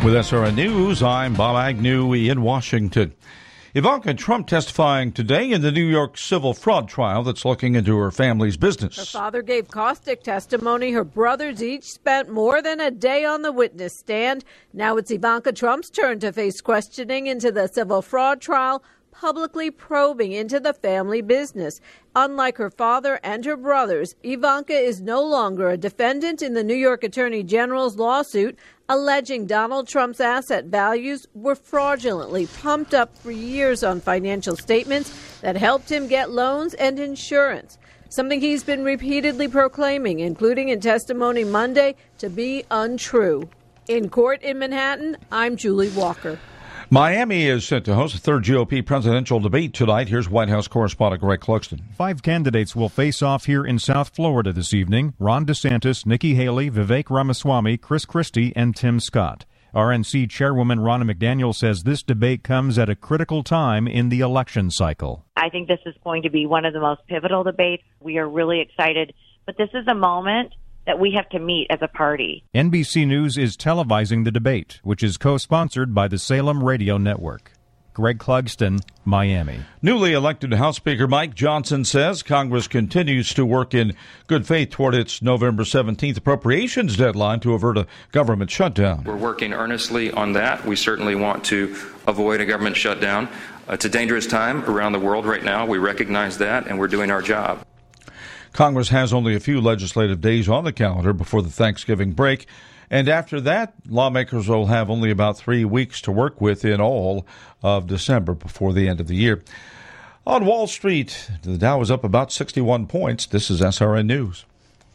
With SRN News, I'm Bob Agnew in Washington. Ivanka Trump testifying today in the New York civil fraud trial that's looking into her family's business. Her father gave caustic testimony. Her brothers each spent more than a day on the witness stand. Now it's Ivanka Trump's turn to face questioning into the civil fraud trial, publicly probing into the family business. Unlike her father and her brothers, Ivanka is no longer a defendant in the New York Attorney General's lawsuit alleging Donald Trump's asset values were fraudulently pumped up for years on financial statements that helped him get loans and insurance, something he's been repeatedly proclaiming, including in testimony Monday, to be untrue. In court in Manhattan, I'm Julie Walker. Miami is set to host the third GOP presidential debate tonight. Here's White House correspondent Greg Clugston. 5 candidates will face off here in South Florida this evening. Ron DeSantis, Nikki Haley, Vivek Ramaswamy, Chris Christie, and Tim Scott. RNC Chairwoman Ronna McDaniel says this debate comes at a critical time in the election cycle. I think this is going to be one of the most pivotal debates. We are really excited, but this is a moment that we have to meet as a party. NBC News is televising the debate, which is co-sponsored by the Salem Radio Network. Greg Clugston, Miami. Newly elected House Speaker Mike Johnson says Congress continues to work in good faith toward its November 17th appropriations deadline to avert a government shutdown. We're working earnestly on that. We certainly want to avoid a government shutdown. It's a dangerous time around the world right now. We recognize that, and we're doing our job. Congress has only a few legislative days on the calendar before the Thanksgiving break, and after that, lawmakers will have only about 3 weeks to work with in all of December before the end of the year. On Wall Street, the Dow is up about 61 points. This is SRN News.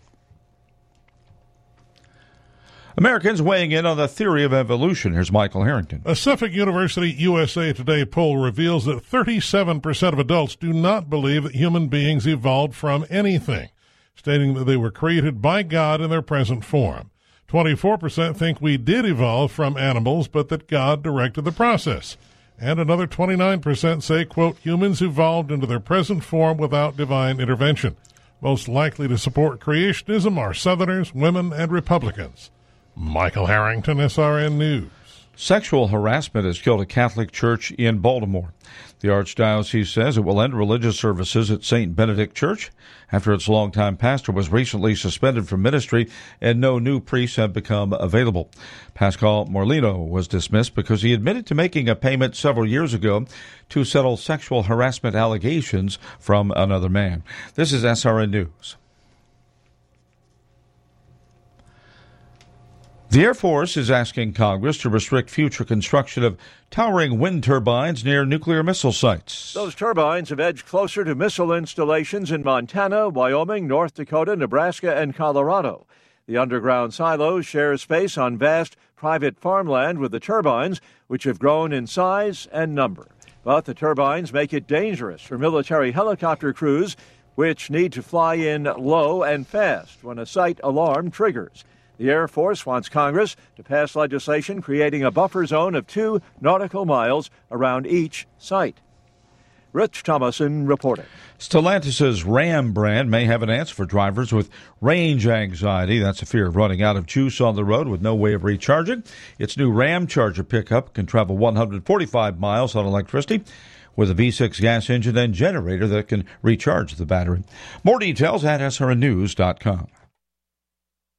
Americans weighing in on the theory of evolution. Here's Michael Harrington. A Suffolk University USA Today poll reveals that 37% of adults do not believe that human beings evolved from anything, stating that they were created by God in their present form. 24% think we did evolve from animals, but that God directed the process. And another 29% say, quote, humans evolved into their present form without divine intervention. Most likely to support creationism are Southerners, women, and Republicans. Michael Harrington, SRN News. Sexual harassment has killed a Catholic church in Baltimore. The Archdiocese says it will end religious services at St. Benedict Church after its longtime pastor was recently suspended from ministry and no new priests have become available. Pascal Morlino was dismissed because he admitted to making a payment several years ago to settle sexual harassment allegations from another man. This is SRN News. The Air Force is asking Congress to restrict future construction of towering wind turbines near nuclear missile sites. Those turbines have edged closer to missile installations in Montana, Wyoming, North Dakota, Nebraska, and Colorado. The underground silos share space on vast private farmland with the turbines, which have grown in size and number. But the turbines make it dangerous for military helicopter crews, which need to fly in low and fast when a site alarm triggers. The Air Force wants Congress to pass legislation creating a buffer zone of 2 nautical miles around each site. Rich Thomason reporting. Stellantis' Ram brand may have an answer for drivers with range anxiety. That's a fear of running out of juice on the road with no way of recharging. Its new Ram Charger pickup can travel 145 miles on electricity with a V6 gas engine and generator that can recharge the battery. More details at srnnews.com.